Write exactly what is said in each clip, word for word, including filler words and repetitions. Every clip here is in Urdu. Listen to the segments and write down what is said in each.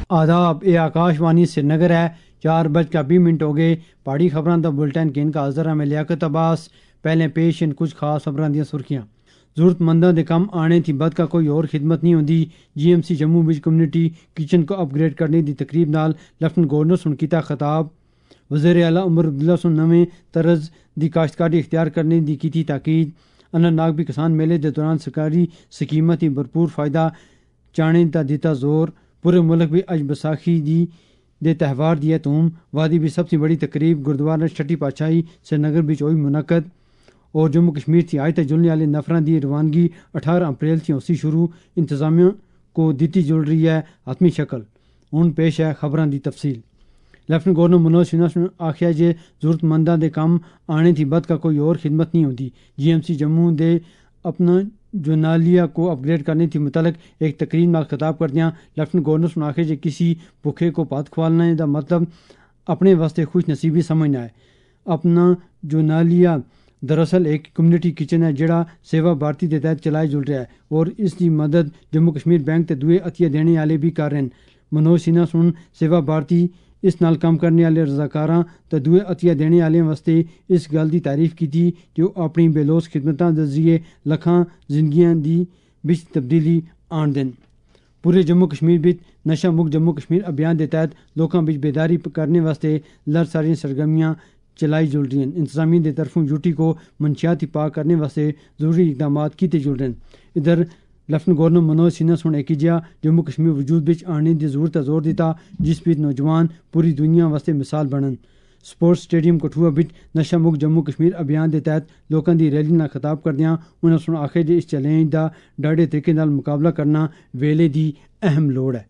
آداب، یہ آکاش وانی سری نگر ہے۔ چار بج کا بھی منٹ ہو گئے۔ پہاڑی خبراں دا بلٹن کین کا حاضر میں لیاقت عباس۔ پہلے پیش ان کچھ خاص خبراں دیا سرخیاں۔ ضرورت منداں دے کم آنے تھی بد کا کوئی اور خدمت نہیں ہوندی۔ جی ایم سی جموں وچ کمیونٹی کچن کو اپ گریڈ کرنے دی تقریب نال لیفٹنٹ گورنر سن کیتا خطاب۔ وزیر اعلیٰ عمر عبداللہ سن نویں طرز دی کاشتکاری اختیار کرنے دی کیتی تاکید۔ اننت ناگ بھی کسان میلے دے دوران سرکاری سکیماں تی بھرپور فائدہ چانے دا دیتا زور۔ پورے ملک بھی اج بساکھی دی دے تہوار دی تھوم۔ وادی بھی سب سے بڑی تقریب گردوارہ چھٹی پادشاہی سری نگر بچ ہوئی منعقد۔ اور جموں کشمیر تھی آج تک جلنے والے نفراں دی روانگی اٹھارہ اپریل تھی ہوسی شروع۔ انتظامیہ کو دیتی جل رہی ہے حتمی شکل۔ ہن پیش ہے خبراں دی تفصیل۔ لیفٹنٹ گورنر منوج سنہا نے آخیا جے ضرورت منداں دے کم آنے تھی بد کا کوئی اور خدمت نہیں ہوندی۔ جی ایم سی جموں دے اپنا جونالیا کو اپ گریڈ کرنے تھی متعلق ایک تقریب نال خطاب کردیاں لیفٹنٹ گورنر نے آخیا جے کسی بھوکے کو پات کھوالنے دا مطلب اپنے واسطے خوش نصیبی سمجھنا ہے۔ اپنا جونالیا دراصل ایک کمیونٹی کچن ہے جڑا سیوا بھارتی دے تحت چلائے جل رہا ہے اور اس دی مدد جموں کشمیر بینک تے دوئے عطیہ دینے والے بھی کر رہے ہیں۔ منوج سنہا سن سیوا بھارتی اس نال کام کرنے والے رضاکاراں تے دوئے عطیہ دینے والے واسطے اس گل دی تعریف کیتی جو اپنی بے لوث خدمتاں دے ذریعے لکھاں زندگیاں دی بچ تبدیلی آن دین۔ پورے جموں کشمیر بچ نشہ مکت جموں کشمیر ابھیان دے تحت لوکاں بچ بیداری کرنے واسطے لر ساریاں سرگرمیاں چلائی جل رہی ہیں۔ انتظامیہ دی طرفوں یوٹی کو منشیات پاک کرنے واسطے ضروری اقدامات کیتے جل رہے ہیں۔ ادھر لیفٹنٹ گورنر منوج سنہا سن ایک جہا جموں کشمیر وجود بچ آنے دی ضرورت زور دیتا جس بچ نوجوان پوری دنیا واسطے مثال بنن۔ سپورٹس سٹیڈیم کٹھوعہ بچ نشہ مکت جموں کشمیر ابھیان دے تحت لوکاں دی ریلی نال خطاب کردیاں انہاں سن آخیا جے اس چیلنج دا ڈاڑے طریقے نال مقابلہ کرنا ویلے دی اہم لوڑ ہے۔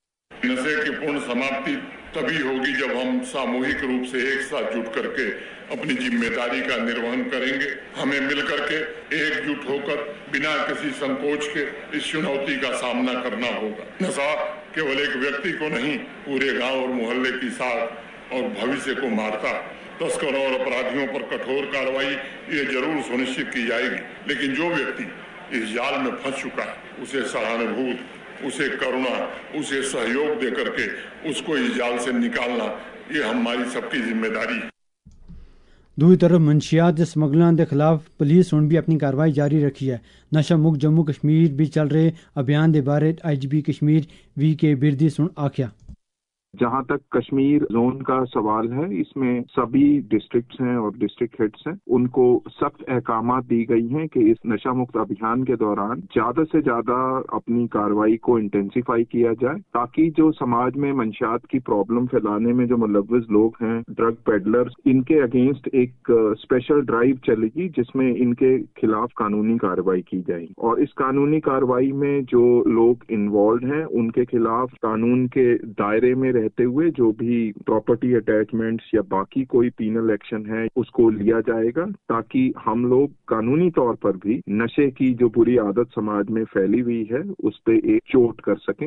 نشے کی پورن سماپتی تبھی ہوگی جب ہم ساموہک روپ سے ایک ساتھ جٹ کر کے اپنی ذمہ داری کا نروہن کریں گے۔ ہمیں مل کر کے ایک جٹ ہو کر بنا کسی سنکوچ کے اس چنوتی کا سامنا کرنا ہوگا۔ نشہ کیول ایک ویکتی کو نہیں پورے گاؤں اور محلے کی ساکھ اور بھوشیہ کو مارتا۔ تسکروں اور اپرادھیوں پر کٹھور کارروائی یہ ضرور سنشچت کی جائے گی، لیکن جو ویکتی اس جال میں پھنس چکا ہے اسے سہانوبھوت، اسے کرونا، اسے سہیوگ دے کر کے اس کو اس جال سے نکالنا یہ ہماری سب کی ذمہ داری ہے۔ دوسری طرف منشیات کے سمگلراں دے خلاف پولیس ہن بھی اپنی کارروائی جاری رکھی ہے۔ نشہ مکت جموں کشمیر بھی چل رہے ابھیان دے بارے آئی جی پی کشمیر وی کے بردی سن آکھیا۔ جہاں تک کشمیر زون کا سوال ہے، اس میں سبھی ڈسٹرکٹس ہیں اور ڈسٹرکٹ ہیڈس ہیں، ان کو سخت احکامات دی گئی ہیں کہ اس نشہ مکت ابھیان کے دوران زیادہ سے زیادہ اپنی کارروائی کو انٹینسیفائی کیا جائے تاکہ جو سماج میں منشیات کی پرابلم پھیلانے میں جو ملوث لوگ ہیں، ڈرگ پیڈلرز، ان کے اگینسٹ ایک اسپیشل ڈرائیو چلے گی جس میں ان کے خلاف قانونی کارروائی کی جائے گی، اور اس قانونی کارروائی میں جو لوگ انوالوڈ ہیں ان کے خلاف قانون کے دائرے میں رہتے ہوئے جو بھی پراپرٹی اٹیچمنٹس یا باقی کوئی پینل ایکشن ہے اس کو لیا جائے گا تاکہ ہم لوگ قانونی طور پر بھی نشے کی جو بری عادت سماج میں پھیلی ہوئی ہے اس پہ ایک چوٹ کر سکیں۔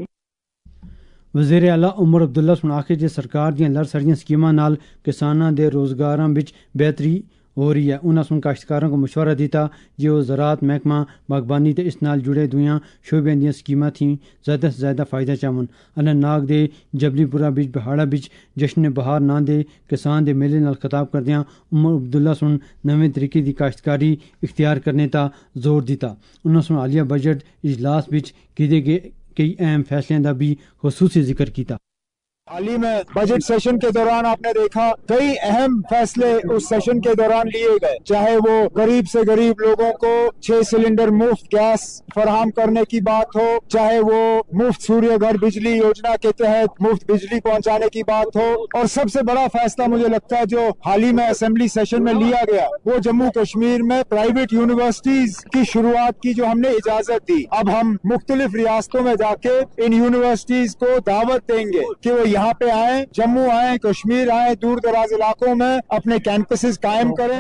وزیر اعلیٰ عمر عبداللہ سن آخیا جے سرکار دیاں لر ساریاں سکیماں نال کساناں دے روزگاراں وچ بہتری ہو رہی ہے۔ انہاں سن کاشتکاراں کو مشورہ دیتا جے وہ زراعت محکمہ، باغبانی تے اس نال جڑے دویاں شعبے دیاں سکیماں تھیں زیادہ سے زیادہ فائدہ چاون۔ اننت ناگ دے جبلی پورہ بچ بہاڑا بچ جشن بہار ناں دے کسان دے میلے نال خطاب کردیاں عمر عبداللہ سن نویں طریقے دی کاشتکاری اختیار کرنے تا زور دیتا۔ انہاں سن حالیہ بجٹ اجلاس بچ کیتے گئے کئی اہم فیصلے دا بھی خصوصی ذکر کیتا۔ حال ہی میں بجٹ سیشن کے دوران آپ نے دیکھا کئی اہم فیصلے اس سیشن کے دوران لیے گئے، چاہے وہ غریب سے غریب لوگوں کو چھ سلنڈر مفت گیس فراہم کرنے کی بات ہو، چاہے وہ مفت سوریہ گھر بجلی یوجنا کے تحت مفت بجلی پہنچانے کی بات ہو، اور سب سے بڑا فیصلہ مجھے لگتا ہے جو حال ہی میں اسمبلی سیشن میں لیا گیا وہ جموں کشمیر میں پرائیویٹ یونیورسٹیز کی شروعات کی جو ہم نے اجازت دی۔ اب ہم مختلف ریاستوں میں جا کے ان یونیورسٹیز کو دعوت دیں گے کہ وہ یہاں پہ آئیں، جموں آئیں، کشمیر آئیں، دور دراز علاقوں میں اپنے کیمپسز قائم کریں۔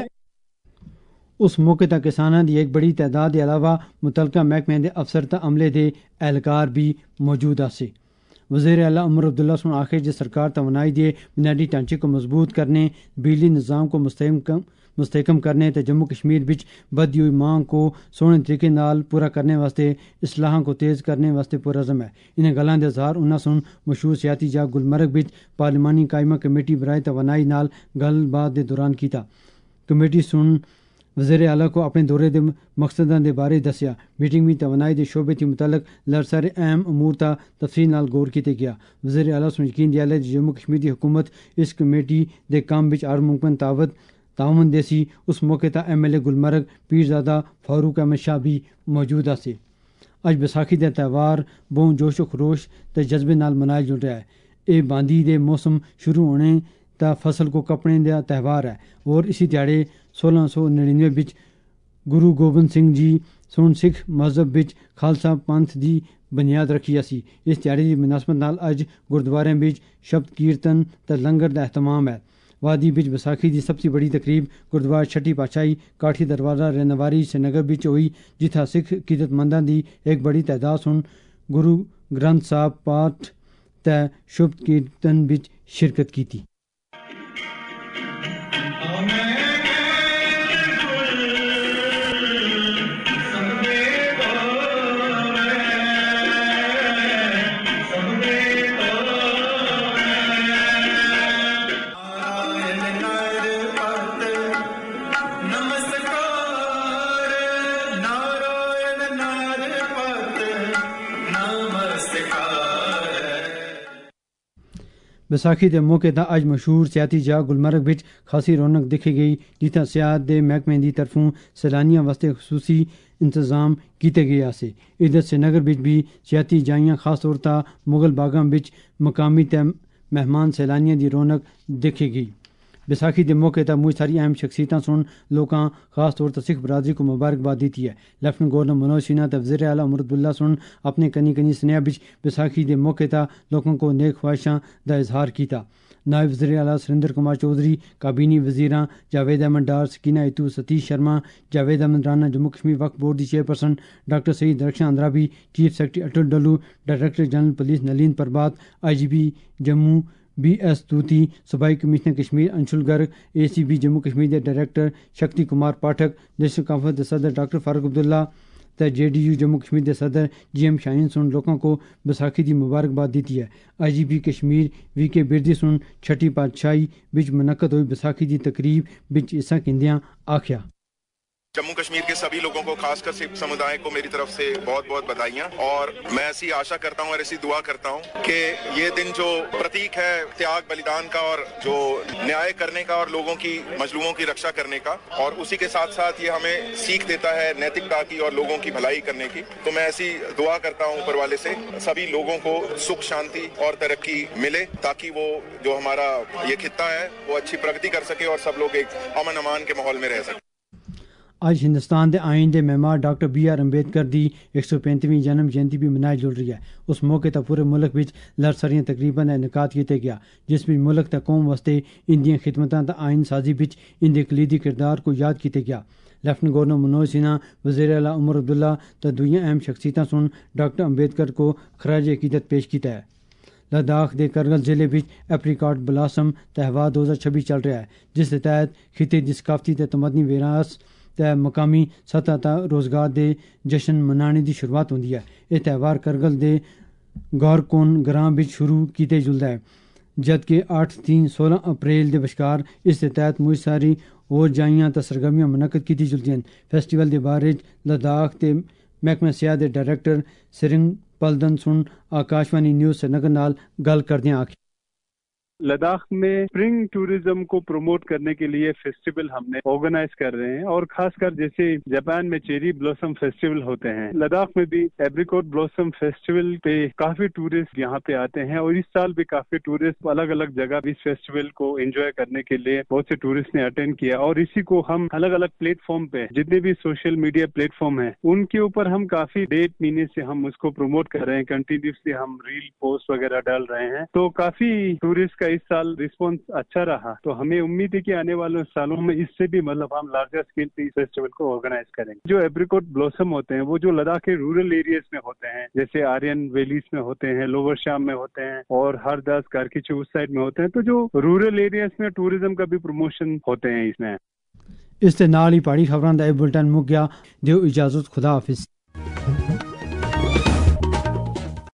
اس موقع تک کساناں دی ایک بڑی تعداد کے علاوہ متعلقہ محکمے دے افسر تے عملے دے اہلکار بھی موجود آسے۔ وزیر اعلیٰ عمر عبداللہ سن آخر جے سرکار توانائی دے بنیادی ڈھانچے کو مضبوط کرنے، بجلی نظام کو مستحکم مستحکم کرنے تے جموں کشمیر بچ بدی ہوئی مانگ کو سونے طریقے نال پورا کرنے واسطے اصلاحاں کو تیز کرنے واسطے پرعزم ہے۔ انہیں گلاں دے اظہار انہاں سن مشہور سیاحتی جا گلمرگ بچ پارلیمانی قائمہ کمیٹی برائے توانائی نال گل بات دے دوران کیتا۔ کمیٹی سن وزیر اعلیٰ کو اپنے دورے دے مقصداں دے بارے دسیا۔ میٹنگ میں توانائی دے شعبے تے متعلق لڑسر اہم امور تا تفصیل نال غور کیتے گیا۔ وزیر اعلیٰ سن یقین دیا کہ جموں کشمیر دی حکومت اس کمیٹی دے کام وچ ہر ممکن تعاون تعاون دیسی۔ اس موقع تا M L A Gulmarg Pirzada Farooq Ahmad Shah بھی موجود آسے۔ اج بیساکھی دا تہوار بہت جوش و خروش تے جذبے نال منایا جل رہا ہے۔ اے باندی دے موسم شروع ہونے تا فصل کو کپنے دا تہوار ہے اور اسی دیہڑے سولہ سو نڑینوے بچ گرو گوبند سنگھ جی سن سکھ مذہب بچ خالصہ پنتھ دی بنیاد رکھی اسی۔ اس دیہڑے دی مناسبت نال اج گردوارے بچ شبد کیرتن تے لنگر دا اہتمام ہے۔ وادی بچ بیساکھی دی سب سے بڑی تقریب گردوارہ چھٹی پاتشاہی کاٹھی دروازہ رینواری سری نگر بچ ہوئی، جتھا سکھ عقیدت منداں دی ایک بڑی تعداد سن گرو گرنتھ صاحب پاٹھ تے شبد کیرتن بچ شرکت کیتی۔ بیساکھی دے موقع تے اج مشہور سیاحتی جا گلمرگ بچ خاصی رونق دیکھی گئی، جتھا سیاحت دے محکمے دی طرفوں سیلانیاں واسطے خصوصی انتظام کیتے گئے آسے۔ ادھر سری نگر بچ بھی سیاحتی جائیاں خاص طور تے مغل باغاں بچ مقامی تے مہمان سیلانیاں دی رونق دیکھی گئی۔ بیساکھی دے موقع تے مجھ ساری اہم شخصیتاں سن لوکاں خاص طور تے سکھ برادری کو مبارکباد دیتی ہے۔ لیفٹنٹ گورنر منوج سنہا تے وزیر اعلیٰ عمر عبداللہ سن اپنے کنی کنی سنیا بچ بیساکھی دے موقع تے لوگوں کو نیک خواہشاں دا اظہار کیتا۔ نائب وزیر اعلیٰ سریندر کمار چودھری، کابینی وزیراں جاوید احمد ڈار، سکینہ اتو، ستیش شرما، جاوید احمد رانا، جموں کشمیر وقف بورڈ دی chairperson doctor Syed Darakhshan Andrabi, chief secretary Atal Dulloo, director general police Nalin Prabhat, I G P Jammu B S Tuti, صوبائی commissioner Kashmir Anshul Garg, A C B Jammu Kashmir دے director Shakti Kumar Pathak, national conference دے صدر ڈاکٹر فاروق عبداللہ تے J D U Jammu Kashmir دے صدر جی ایم شاہین سن لوگوں کو بیساکھی دی مبارکباد دیتی ہے۔ آئی جی پی کشمیر وی کے بردی سن چھٹی پاتشاہی بچ منعقد ہوئی بیساکھی دی تقریب بچ حصہ کندیاں آکھیا، جموں کشمیر کے سبھی لوگوں کو خاص کر سکھ سمودائے کو میری طرف سے بہت بہت بدھائیاں، اور میں ایسی آشا کرتا ہوں اور ایسی دعا کرتا ہوں کہ یہ دن جو پرتیک ہے تیاگ بلیدان کا اور جو نیائے کرنے کا اور لوگوں کی مظلوموں کی رکشا کرنے کا، اور اسی کے ساتھ ساتھ یہ ہمیں سیکھ دیتا ہے نیتکتا کی اور لوگوں کی بھلائی کرنے کی، تو میں ایسی دعا کرتا ہوں اوپر والے سے سبھی لوگوں کو سکھ شانتی اور ترقی ملے، تاکہ وہ جو ہمارا یہ خطہ ہے وہ اچھی پرگتی کر سکے اور سب لوگ ایک امن امان کے ماحول میں رہ سکیں۔ اج ہندوستان دے آئین دے معمار ڈاکٹر بی آر امبیدکر دی ایک سو پینتیویں جنم جینتی بھی منائی جل رہی ہے۔ اس موقع تے پورے ملک وچ لڑسریاں تقریباً انعقاد کیتے گیا، جس وچ ملک تے قوم واسطے اندیاں خدمتاں تے آئین سازی وچ اندے کلیدی کردار کو یاد کیتے گیا۔ لیفٹنٹ گورنر منوج سنہا، وزیر اعلیٰ عمر عبداللہ تے دوئیاں اہم شخصیتاں سن ڈاکٹر امبیدکر کو خراج عقیدت پیش کیتا ہے۔ لداخ دے کرگل ضلع وچ ایپریکاٹ بلاسم تہوار دو ہزار چھبیس چل رہا ہے، جس کے تحت خطے دی ثقافتی تے تمدنی وراثت تے مقامی سطح تے روزگار دے جشن منانے دی شروعات ہوندی ہے۔ یہ تہوار کرگل دے گورکون گراں وچ شروع کیتے جلدا ہے، جبکہ آٹھ تین سولہ اپریل دے بشکار اس کے تحت مجھ ساری اور جائیاں تے سرگرمیاں منعقد کیتی جلدیاں۔ فیسٹیول دے بارے لداخ تے محکمہ سیاحت دے ڈائریکٹر سرنگ پلدن سن آکاشوانی نیوز سری نگر نال گل کردیاں آکھی، لداخ میں اسپرنگ ٹورزم کو پروموٹ کرنے کے لیے فیسٹیول ہم نے آرگنائز کر رہے ہیں، اور خاص کر جیسے جاپان میں چیری بلاسم فیسٹیول ہوتے ہیں، لداخ میں بھی ایپریکوٹ بلاسم فیسٹیول پہ کافی ٹورسٹ یہاں پہ آتے ہیں، اور اس سال بھی کافی ٹورسٹ الگ الگ جگہ اس فیسٹیول کو انجوائے کرنے کے لیے بہت سے ٹورسٹ نے اٹینڈ کیا، اور اسی کو ہم الگ الگ پلیٹ فارم پہ جتنے بھی سوشل میڈیا پلیٹ فارم ہیں ان کے اوپر ہم کافی ڈیڑھ مہینے سے ہم اس کو پروموٹ کر رہے ہیں، کنٹینیوسلی ہم ریل پوسٹ وغیرہ ڈال رہے ہیں، تو کافی ٹورسٹ اس سال رسپانس اچھا رہا، تو ہمیں امید ہے کہ آنے والے سالوں میں اس سے بھی مطلب ہم لارجر اسکیل پہ اس فیسٹیول کو آرگنائز کریں گے۔ جو ایپریکوٹ بلاسم ہوتے ہیں وہ جو لداخ کے رورل ایریاز میں ہوتے ہیں، جیسے آرین ویلیز میں ہوتے ہیں، لوور شام میں ہوتے ہیں، اور ہر دس کارکیچو اس سائڈ میں ہوتے ہیں، تو جو رورل ایریاز میں ٹوریزم کا بھی پروموشن ہوتے ہیں اس میں۔ اس دے نال ہی پہاڑی خبراں دا یہ بلٹن مک گیا. دیو اجازت, خدا حافظ.